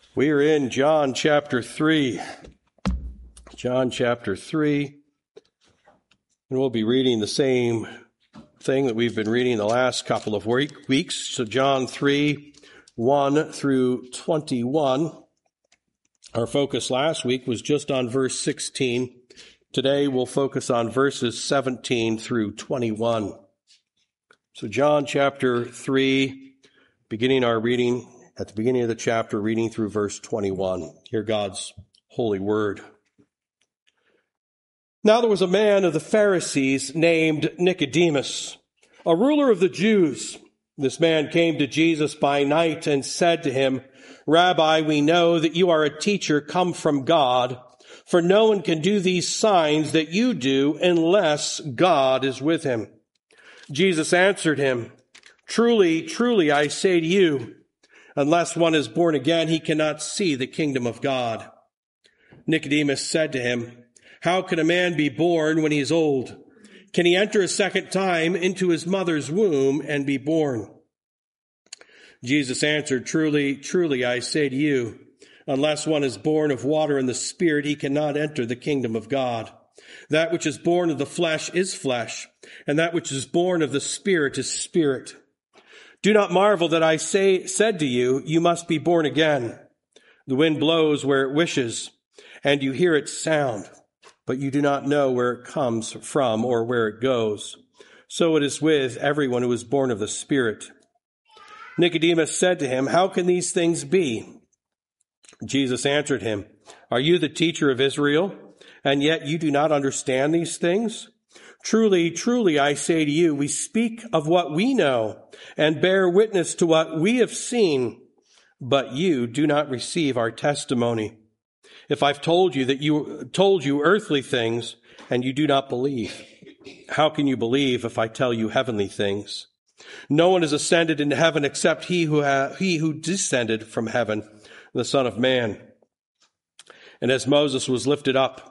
We are in John chapter 3. John chapter 3. And we'll be reading the same thing that we've been reading the last couple of weeks. So John 3, 1 through 21. Our focus last week was just on verse 16. Today we'll focus on verses 17 through 21. So John chapter 3, beginning our reading at the beginning of the chapter, reading through verse 21. Hear God's holy word. Now there was a man of the Pharisees named Nicodemus, a ruler of the Jews. This man came to Jesus by night and said to him, "Rabbi, we know that you are a teacher come from God, for no one can do these signs that you do unless God is with him." Jesus answered him, "Truly, truly, I say to you, unless one is born again, he cannot see the kingdom of God." Nicodemus said to him, "How can a man be born when he is old? Can he enter a second time into his mother's womb and be born?" Jesus answered, "Truly, truly, I say to you, unless one is born of water and the Spirit, he cannot enter the kingdom of God. That which is born of the flesh is flesh, and that which is born of the Spirit is spirit. Do not marvel that I said to you, you must be born again. The wind blows where it wishes, and you hear its sound, but you do not know where it comes from or where it goes. So it is with everyone who is born of the Spirit." Nicodemus said to him, "How can these things be?" Jesus answered him, "Are you the teacher of Israel, and yet you do not understand these things? Truly, truly, I say to you, we speak of what we know and bear witness to what we have seen, but you do not receive our testimony. If I've told you earthly things and you do not believe, how can you believe if I tell you heavenly things? No one has ascended into heaven except he who descended from heaven, the Son of Man. And as Moses lifted up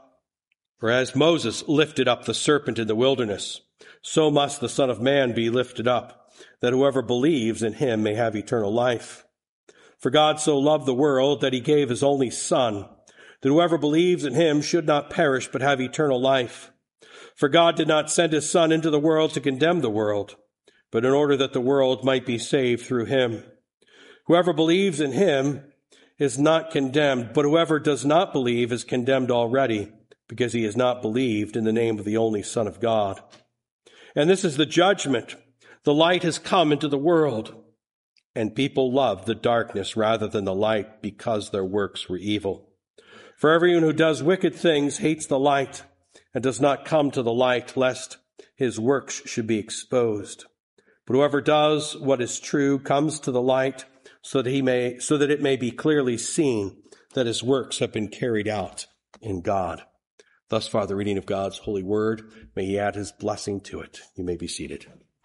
the serpent in the wilderness, so must the Son of Man be lifted up, that whoever believes in him may have eternal life. For God so loved the world that he gave his only Son, that whoever believes in him should not perish but have eternal life. For God did not send his Son into the world to condemn the world, but in order that the world might be saved through him. Whoever believes in him is not condemned, but whoever does not believe is condemned already, because he has not believed in the name of the only Son of God. And this is the judgment. The light has come into the world, and people love the darkness rather than the light because their works were evil. For everyone who does wicked things hates the light and does not come to the light, lest his works should be exposed. But whoever does what is true comes to the light so that it may be clearly seen that his works have been carried out in God. Thus far, the reading of God's holy word. May he add his blessing to it. You may be seated.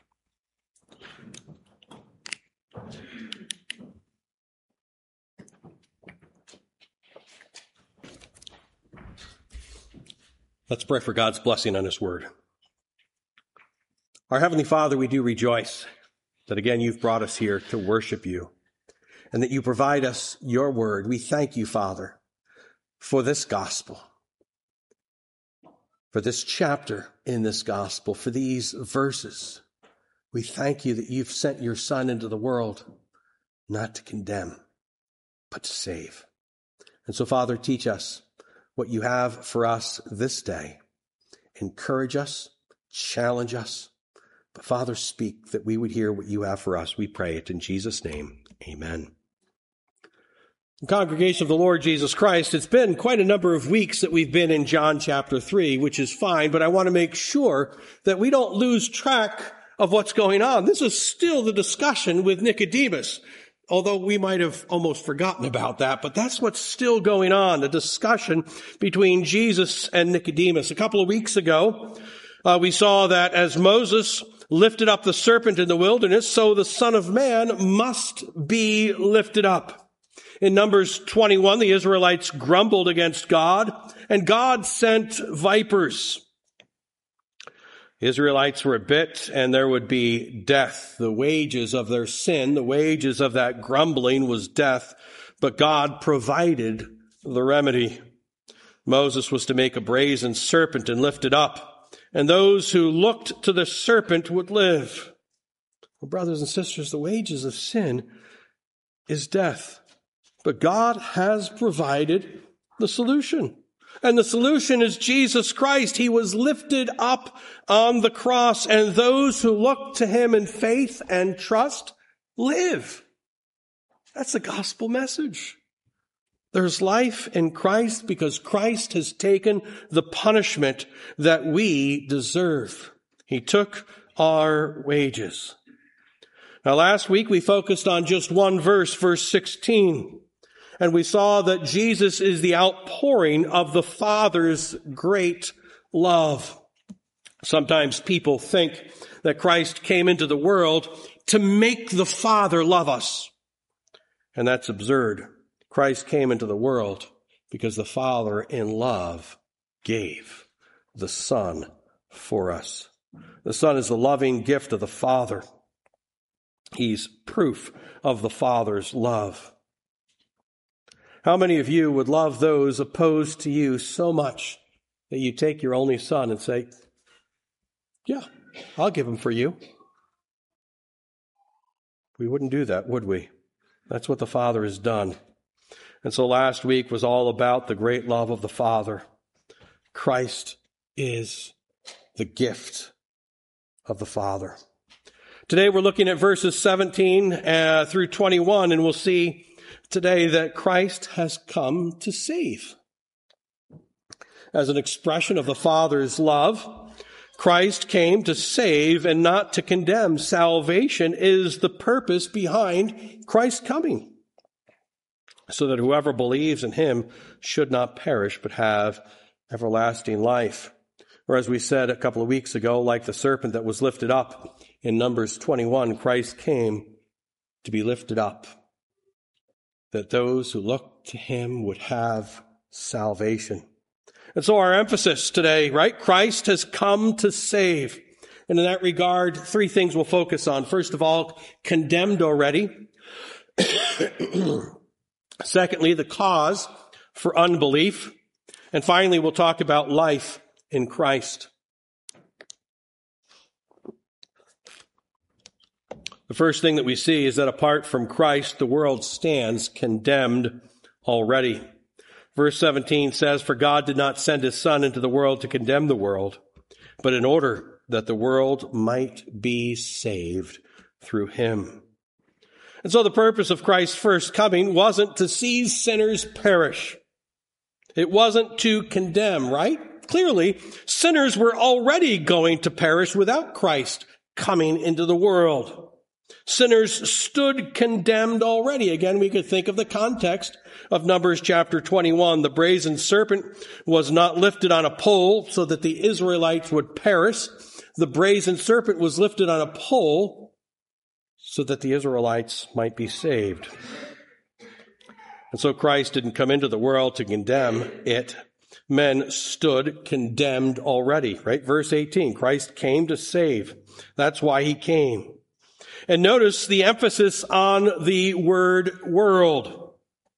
Let's pray for God's blessing on his word. Our Heavenly Father, we do rejoice that again you've brought us here to worship you and that you provide us your word. We thank you, Father, for this gospel, for this chapter in this gospel, for these verses. We thank you that you've sent your Son into the world, not to condemn, but to save. And so, Father, teach us what you have for us this day. Encourage us, challenge us. But, Father, speak that we would hear what you have for us. We pray it in Jesus' name. Amen. Congregation of the Lord Jesus Christ, it's been quite a number of weeks that we've been in John chapter 3, which is fine, but I want to make sure that we don't lose track of what's going on. This is still the discussion with Nicodemus, although we might have almost forgotten about that, but that's what's still going on, the discussion between Jesus and Nicodemus. A couple of weeks ago, we saw that as Moses lifted up the serpent in the wilderness, so the Son of Man must be lifted up. In Numbers 21, the Israelites grumbled against God, and God sent vipers. Israelites were bit, and there would be death. The wages of their sin, the wages of that grumbling was death. but God provided the remedy. Moses was to make a brazen serpent and lift it up, and those who looked to the serpent would live. Well, brothers and sisters, the wages of sin is death, but God has provided the solution. And the solution is Jesus Christ. He was lifted up on the cross, and those who look to him in faith and trust live. That's the gospel message. There's life in Christ because Christ has taken the punishment that we deserve. He took our wages. Now, last week we focused on just one verse, verse 16. And we saw that Jesus is the outpouring of the Father's great love. Sometimes people think that Christ came into the world to make the Father love us. And that's absurd. Christ came into the world because the Father in love gave the Son for us. The Son is the loving gift of the Father. He's proof of the Father's love. How many of you would love those opposed to you so much that you take your only son and say, yeah, I'll give him for you? We wouldn't do that, would we? That's what the Father has done. And so last week was all about the great love of the Father. Christ is the gift of the Father. Today we're looking at verses 17 through 21, and we'll see today that Christ has come to save. As an expression of the Father's love, Christ came to save and not to condemn. Salvation is the purpose behind Christ's coming, so that whoever believes in him should not perish but have everlasting life. Or as we said a couple of weeks ago, like the serpent that was lifted up in Numbers 21, Christ came to be lifted up, that those who look to him would have salvation. And so our emphasis today, right? Christ has come to save. And in that regard, three things we'll focus on. First of all, condemned already. Secondly, the cause for unbelief. And finally, we'll talk about life in Christ. The first thing that we see is that apart from Christ, the world stands condemned already. Verse 17 says, "For God did not send his Son into the world to condemn the world, but in order that the world might be saved through him." And so the purpose of Christ's first coming wasn't to see sinners perish. It wasn't to condemn, right? Clearly, sinners were already going to perish without Christ coming into the world. Sinners stood condemned already. Again, we could think of the context of Numbers chapter 21. The brazen serpent was not lifted on a pole so that the Israelites would perish. The brazen serpent was lifted on a pole so that the Israelites might be saved. And so Christ didn't come into the world to condemn it. Men stood condemned already, right? Verse 18, Christ came to save. That's why he came. And notice the emphasis on the word world.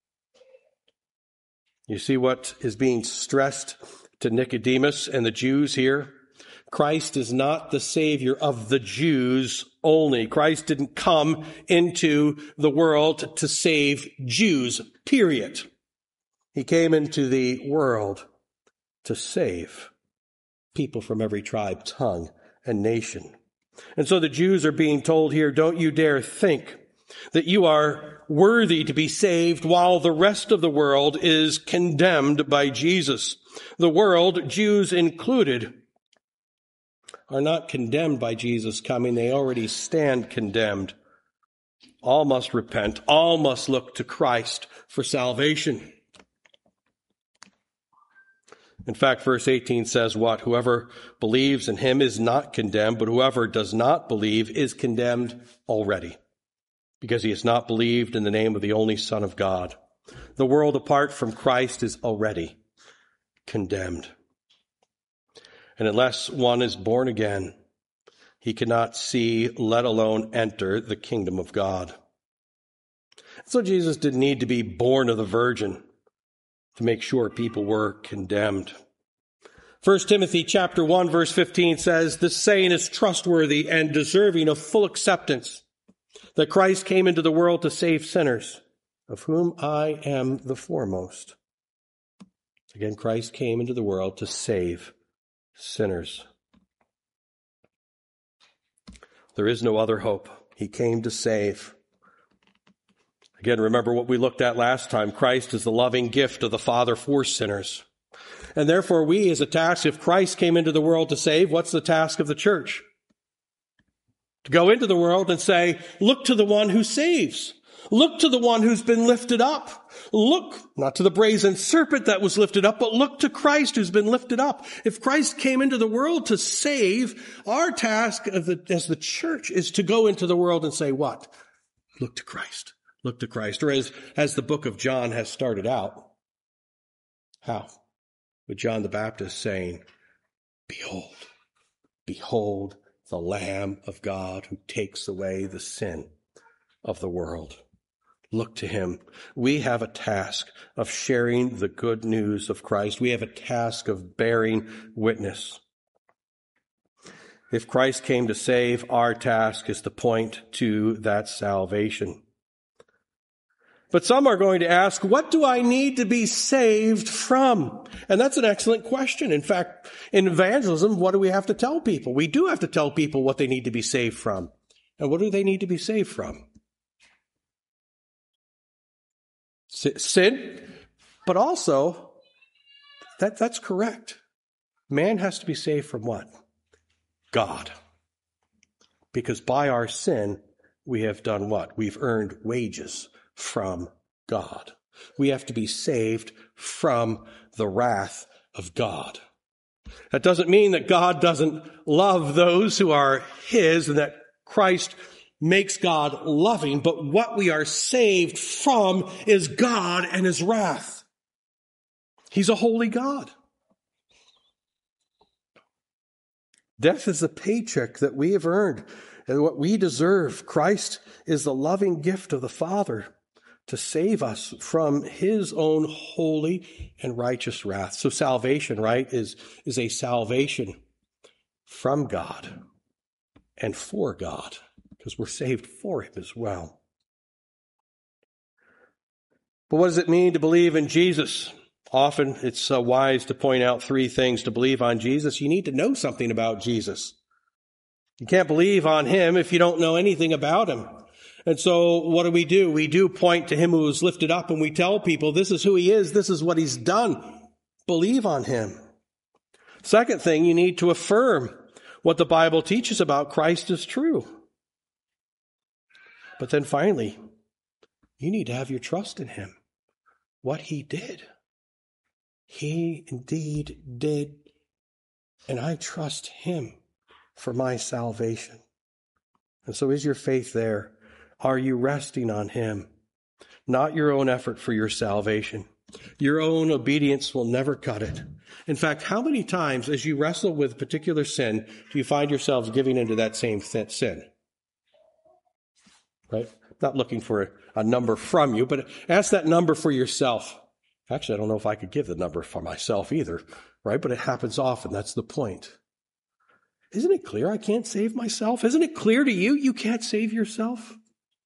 You see what is being stressed to Nicodemus and the Jews here? Christ is not the Savior of the Jews only. Christ didn't come into the world to save Jews, period. He came into the world to save people from every tribe, tongue, and nation. And so the Jews are being told here, don't you dare think that you are worthy to be saved while the rest of the world is condemned by Jesus. The world, Jews included, are not condemned by Jesus coming. They already stand condemned. All must repent. All must look to Christ for salvation. In fact, verse 18 says what? Whoever believes in him is not condemned, but whoever does not believe is condemned already, because he has not believed in the name of the only Son of God. The world apart from Christ is already condemned. And unless one is born again, he cannot see, let alone enter the kingdom of God. So Jesus didn't need to be born of the Virgin to make sure people were condemned. 1 Timothy chapter 1, verse 15 says, "This saying is trustworthy and deserving of full acceptance, that Christ came into the world to save sinners, of whom I am the foremost." Again, Christ came into the world to save sinners. There is no other hope. He came to save. Again, remember what we looked at last time. Christ is the loving gift of the Father for sinners. And therefore, we as a task, if Christ came into the world to save, what's the task of the church? To go into the world and say, look to the one who saves. Look to the one who's been lifted up. Look, not to the brazen serpent that was lifted up, but look to Christ who's been lifted up. If Christ came into the world to save, our task as the church is to go into the world and say what? Look to Christ. Look to Christ. Or as the book of John has started out. How? With John the Baptist saying, "Behold, behold the Lamb of God who takes away the sin of the world." Look to him. We have a task of sharing the good news of Christ. We have a task of bearing witness. If Christ came to save, our task is to point to that salvation. But some are going to ask, what do I need to be saved from? And that's an excellent question. In fact, in evangelism, what do we have to tell people? We do have to tell people what they need to be saved from. And what do they need to be saved from? Sin, but also, that's correct. Man has to be saved from what? God. Because by our sin, we have done what? We've earned wages from God. We have to be saved from the wrath of God. That doesn't mean that God doesn't love those who are his and that Christ makes God loving, but what we are saved from is God and his wrath. He's a holy God. Death is a paycheck that we have earned and what we deserve. Christ is the loving gift of the Father to save us from his own holy and righteous wrath. So salvation, right, is a salvation from God and for God, because we're saved for him as well. But what does it mean to believe in Jesus? Often it's wise to point out three things to believe on Jesus. You need to know something about Jesus. You can't believe on him if you don't know anything about him. And so what do? We do point to him who was lifted up, and we tell people this is who he is, this is what he's done. Believe on him. Second thing, you need to affirm what the Bible teaches about Christ is true. But then finally, you need to have your trust in him. What he did. He indeed did, and I trust him for my salvation. And so is your faith there? Are you resting on him? Not your own effort for your salvation. Your own obedience will never cut it. In fact, how many times as you wrestle with a particular sin do you find yourselves giving into that same sin? Right? Not looking for a number from you, but ask that number for yourself. Actually, I don't know if I could give the number for myself either, right? But it happens often. That's the point. Isn't it clear I can't save myself? Isn't it clear to you you can't save yourself?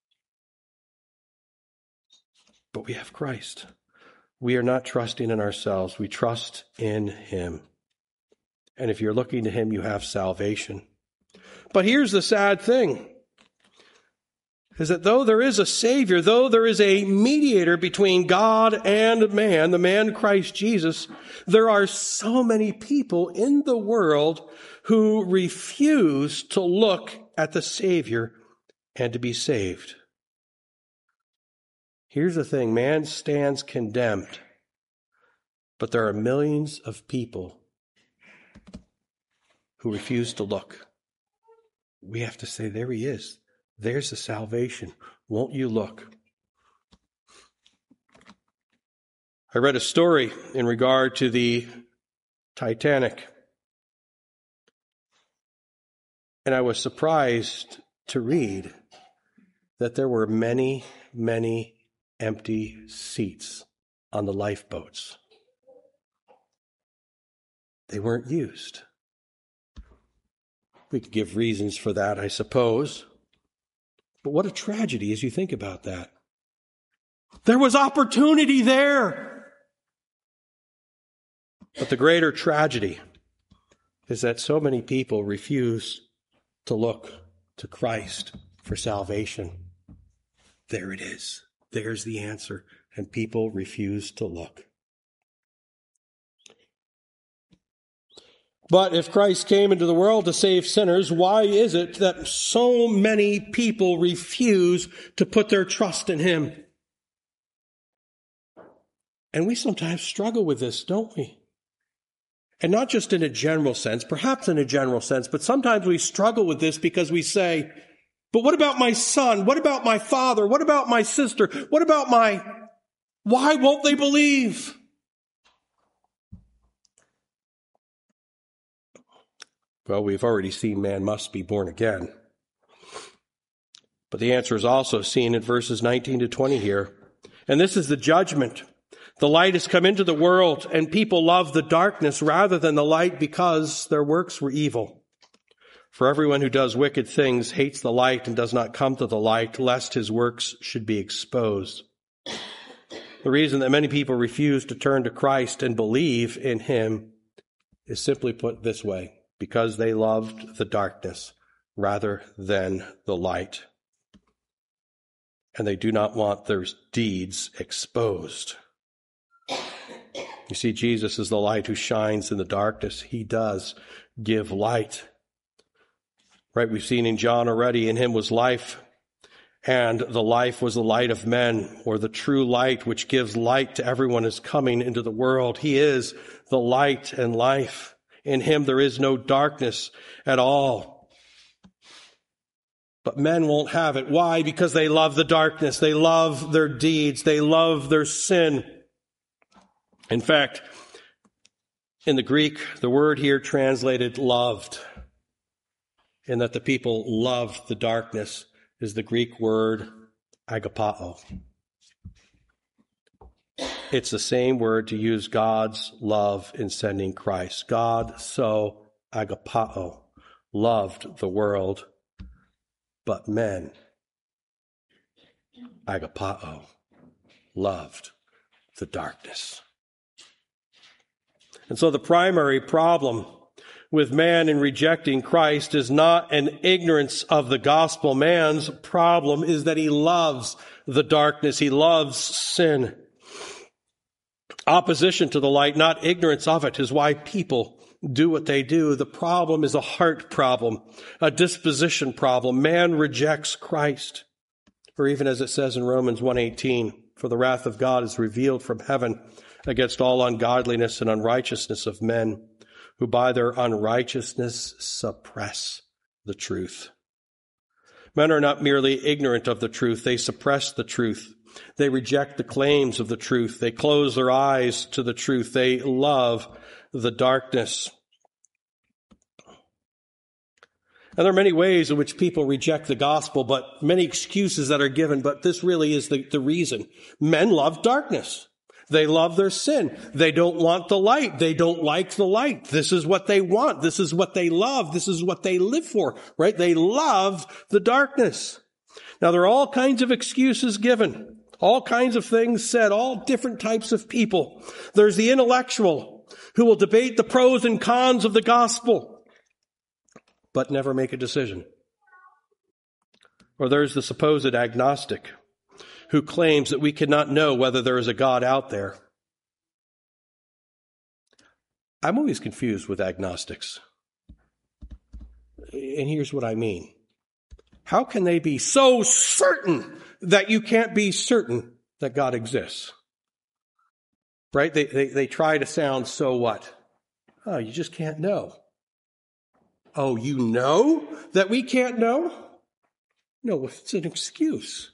But we have Christ. We are not trusting in ourselves. We trust in him. And if you're looking to him, you have salvation. But here's the sad thing, is that though there is a Savior, though there is a mediator between God and man, the man Christ Jesus, there are so many people in the world who refuse to look at the Savior and to be saved. Here's the thing, man stands condemned, but there are millions of people who refuse to look. We have to say, there he is. There's the salvation. Won't you look? I read a story in regard to the Titanic, and I was surprised to read that there were many, many empty seats on the lifeboats. They weren't used. We could give reasons for that, I suppose. But what a tragedy as you think about that. There was opportunity there. But the greater tragedy is that so many people refuse to look to Christ for salvation. There it is. There's the answer. And people refuse to look. But if Christ came into the world to save sinners, why is it that so many people refuse to put their trust in him? And we sometimes struggle with this, don't we? And not just in a general sense, perhaps in a general sense, but sometimes we struggle with this because we say, but what about my son? What about my father? What about my sister? What about why won't they believe? Well, we've already seen man must be born again. But the answer is also seen in verses 19 to 20 here. And this is the judgment. The light has come into the world, and people love the darkness rather than the light because their works were evil. For everyone who does wicked things hates the light and does not come to the light, lest his works should be exposed. The reason that many people refuse to turn to Christ and believe in him is simply put this way: because they loved the darkness rather than the light. And they do not want their deeds exposed. You see, Jesus is the light who shines in the darkness. He does give light. Right, we've seen in John already, in him was life, and the life was the light of men, or the true light which gives light to everyone who's coming into the world. He is the light and life. In him there is no darkness at all. But men won't have it. Why? Because they love the darkness. They love their deeds. They love their sin. In fact, in the Greek, the word here translated loved, in that the people loved the darkness, is the Greek word agapao. It's the same word to use God's love in sending Christ. God so agapao loved the world, but men agapao loved the darkness. And so the primary problem with man in rejecting Christ is not an ignorance of the gospel. Man's problem is that he loves the darkness. He loves sin. Opposition to the light, not ignorance of it, is why people do what they do. The problem is a heart problem, a disposition problem. Man rejects Christ. Or even as it says in Romans 1:18, for the wrath of God is revealed from heaven against all ungodliness and unrighteousness of men, who by their unrighteousness suppress the truth. Men are not merely ignorant of the truth, they suppress the truth. They reject the claims of the truth. They close their eyes to the truth. They love the darkness. And there are many ways in which people reject the gospel, but many excuses that are given, but this really is the reason. Men love darkness. They love their sin. They don't want the light. They don't like the light. This is what they want. This is what they love. This is what they live for, right? They love the darkness. Now, there are all kinds of excuses given, all kinds of things said, all different types of people. There's the intellectual who will debate the pros and cons of the gospel, but never make a decision. Or there's the supposed agnostic who claims that we cannot know whether there is a God out there. I'm always confused with agnostics. And here's what I mean. How can they be so certain that you can't be certain that God exists? Right? They try to sound so what? Oh, you just can't know. Oh, you know that we can't know? No, it's an excuse.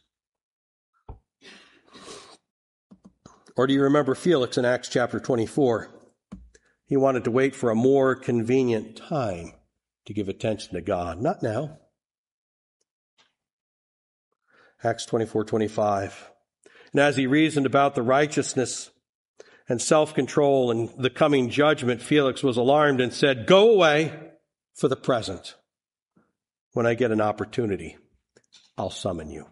Or do you remember Felix in Acts chapter 24? He wanted to wait for a more convenient time to give attention to God. Not now. Acts 24:25. And as he reasoned about the righteousness and self-control and the coming judgment, Felix was alarmed and said, "Go away for the present. When I get an opportunity, I'll summon you."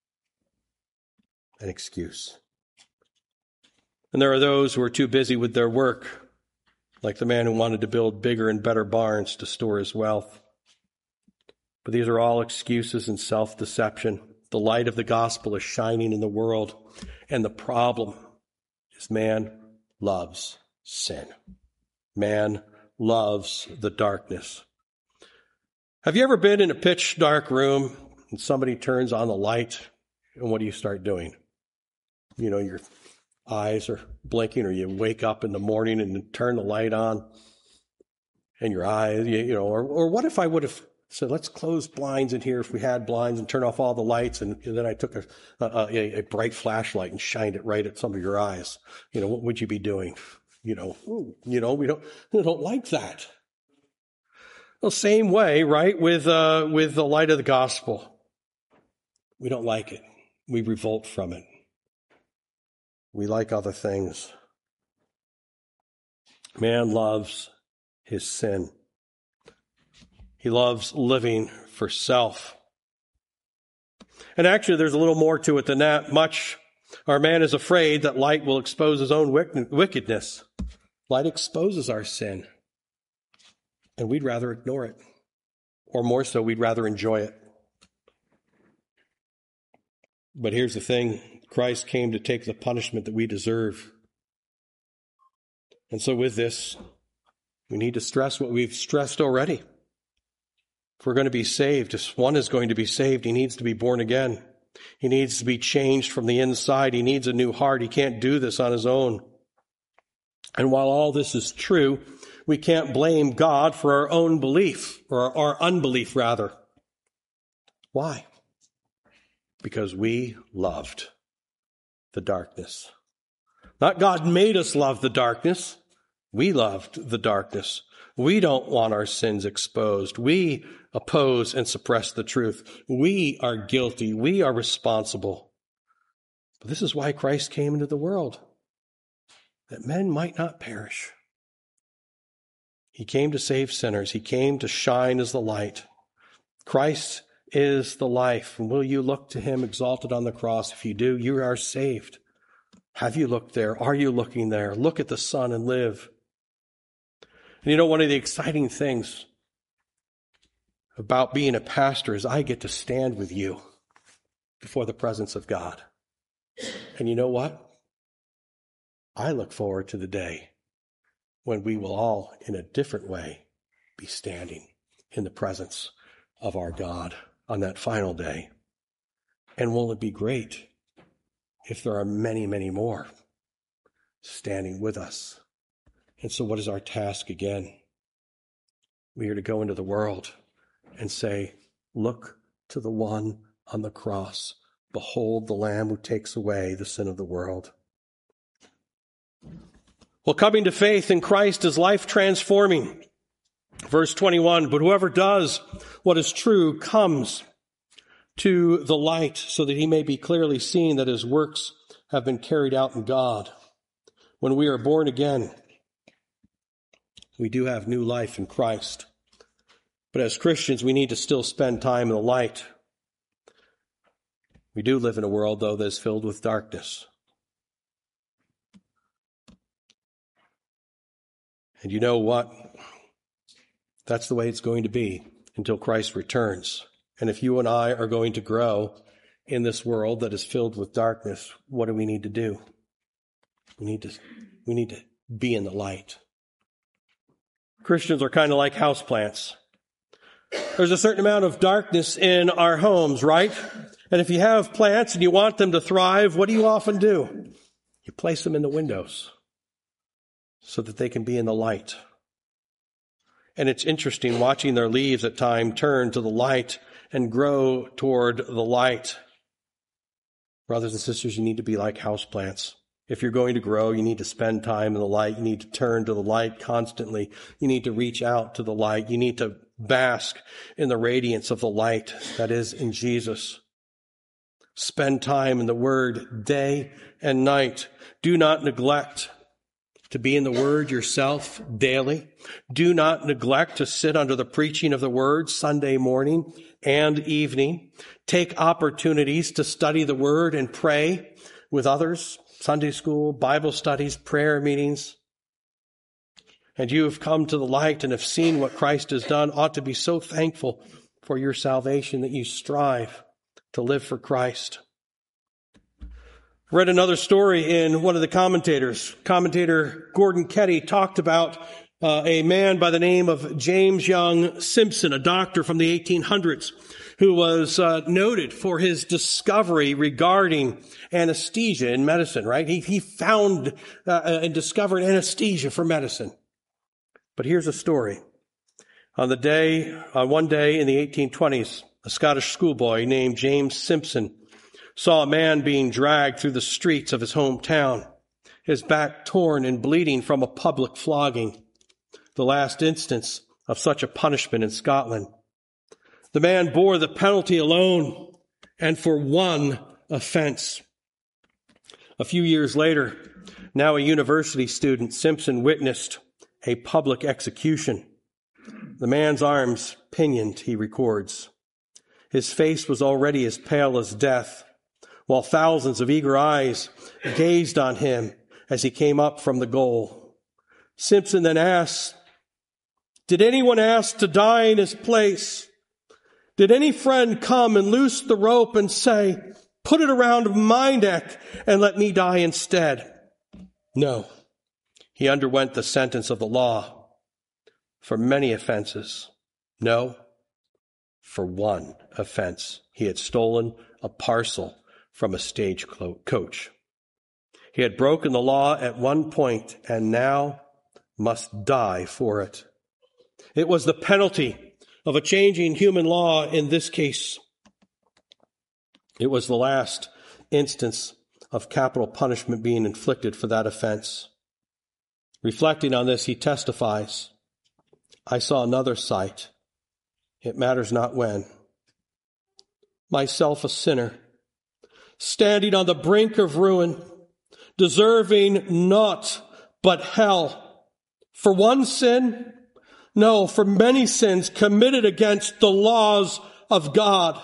An excuse. And there are those who are too busy with their work, like the man who wanted to build bigger and better barns to store his wealth. But these are all excuses and self-deception. The light of the gospel is shining in the world, and the problem is man loves sin. Man loves the darkness. Have you ever been in a pitch dark room and somebody turns on the light, and what do you start doing? Your eyes are blinking, or you wake up in the morning and turn the light on, and your eyes, or what if I would have said, let's close blinds in here if we had blinds and turn off all the lights, and then I took a bright flashlight and shined it right at some of your eyes. What would you be doing? We don't like that. Well, same way, right, with the light of the gospel. We don't like it. We revolt from it. We like other things. Man loves his sin. He loves living for self. And actually, there's a little more to it than that. Our man is afraid that light will expose his own wickedness. Light exposes our sin. And we'd rather ignore it. Or more so, we'd rather enjoy it. But here's the thing. Christ came to take the punishment that we deserve. And so with this, we need to stress what we've stressed already. If we're going to be saved, if one is going to be saved, he needs to be born again. He needs to be changed from the inside. He needs a new heart. He can't do this on his own. And while all this is true, we can't blame God for our own belief, or our unbelief rather. Why? Because we loved the darkness. Not God made us love the darkness. We loved the darkness. We don't want our sins exposed. We oppose and suppress the truth. We are guilty. We are responsible. But this is why Christ came into the world, that men might not perish. He came to save sinners. He came to shine as the light. Christ is the life. And will you look to him exalted on the cross? If you do, you are saved. Have you looked there? Are you looking there? Look at the Son and live. And one of the exciting things about being a pastor is I get to stand with you before the presence of God. And you know what? I look forward to the day when we will all, in a different way, be standing in the presence of our God on that final day. And won't it be great if there are many, many more standing with us? And so what is our task again? We are to go into the world and say, look to the one on the cross. Behold the Lamb who takes away the sin of the world. Well, coming to faith in Christ is life transforming. Verse 21, but whoever does what is true comes to the light so that he may be clearly seen that his works have been carried out in God. When we are born again, we do have new life in Christ. But as Christians, we need to still spend time in the light. We do live in a world, though, that is filled with darkness. And you know what? That's the way it's going to be until Christ returns. And if you and I are going to grow in this world that is filled with darkness, what do we need to do? We need to be in the light. Christians are kind of like houseplants. There's a certain amount of darkness in our homes, right? And if you have plants and you want them to thrive, what do you often do? You place them in the windows so that they can be in the light. And it's interesting watching their leaves at times turn to the light and grow toward the light. Brothers and sisters, you need to be like houseplants. If you're going to grow, you need to spend time in the light. You need to turn to the light constantly. You need to reach out to the light. You need to bask in the radiance of the light that is in Jesus. Spend time in the Word day and night. Do not neglect to be in the Word yourself daily. Do not neglect to sit under the preaching of the Word Sunday morning and evening. Take opportunities to study the Word and pray with others. Sunday school, Bible studies, prayer meetings. And you have come to the light and have seen what Christ has done, ought to be so thankful for your salvation that you strive to live for Christ. I read another story in one of the commentators. Commentator Gordon Ketty talked about a man by the name of James Young Simpson, a doctor from the 1800s, who was noted for his discovery regarding anesthesia in medicine, right? He found and discovered anesthesia for medicine. But here's a story. On one day in the 1820s, a Scottish schoolboy named James Simpson saw a man being dragged through the streets of his hometown, his back torn and bleeding from a public flogging, the last instance of such a punishment in Scotland. The man bore the penalty alone and for one offense. A few years later, now a university student, Simpson witnessed a public execution. The man's arms pinioned, he records. His face was already as pale as death, while thousands of eager eyes gazed on him as he came up from the goal. Simpson then asked, "Did anyone ask to die in his place? Did any friend come and loose the rope and say, 'Put it around my neck and let me die instead'?" No. He underwent the sentence of the law for many offenses. No, for one offense. He had stolen a parcel from a stagecoach. He had broken the law at one point and now must die for it. It was the penalty of a changing human law in this case. It was the last instance of capital punishment being inflicted for that offense. Reflecting on this, he testifies, "I saw another sight. It matters not when. Myself a sinner, standing on the brink of ruin, deserving naught but hell. For one sin? No, for many sins committed against the laws of God.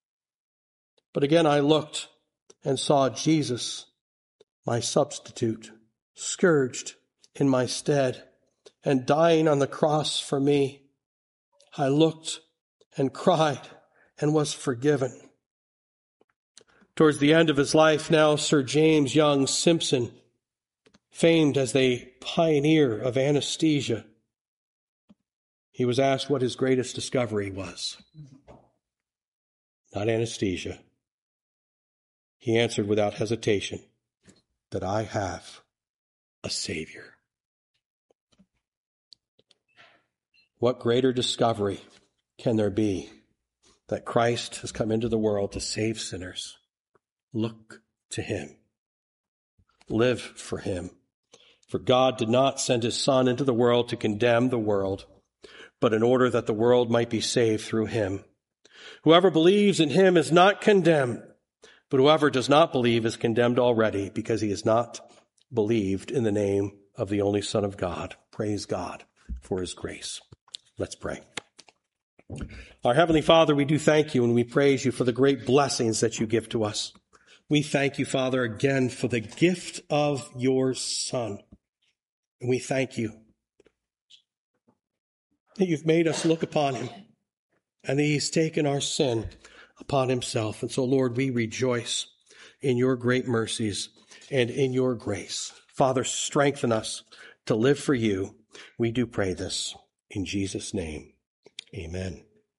But again I looked and saw Jesus, my substitute, scourged in my stead and dying on the cross for me. I looked and cried and was forgiven." Towards the end of his life now, Sir James Young Simpson, famed as the pioneer of anesthesia, he was asked what his greatest discovery was. Not anesthesia. He answered without hesitation that I have a Savior. What greater discovery can there be that Christ has come into the world to save sinners? Look to him. Live for him. For God did not send his Son into the world to condemn the world, but in order that the world might be saved through him. Whoever believes in him is not condemned, but whoever does not believe is condemned already, because he has not believed in the name of the only Son of God. Praise God for his grace. Let's pray. Our Heavenly Father, we do thank you and we praise you for the great blessings that you give to us. We thank you, Father, again for the gift of your Son. And we thank you that you've made us look upon him and that he's taken our sin upon himself. And so, Lord, we rejoice in your great mercies and in your grace. Father, strengthen us to live for you. We do pray this in Jesus' name. Amen.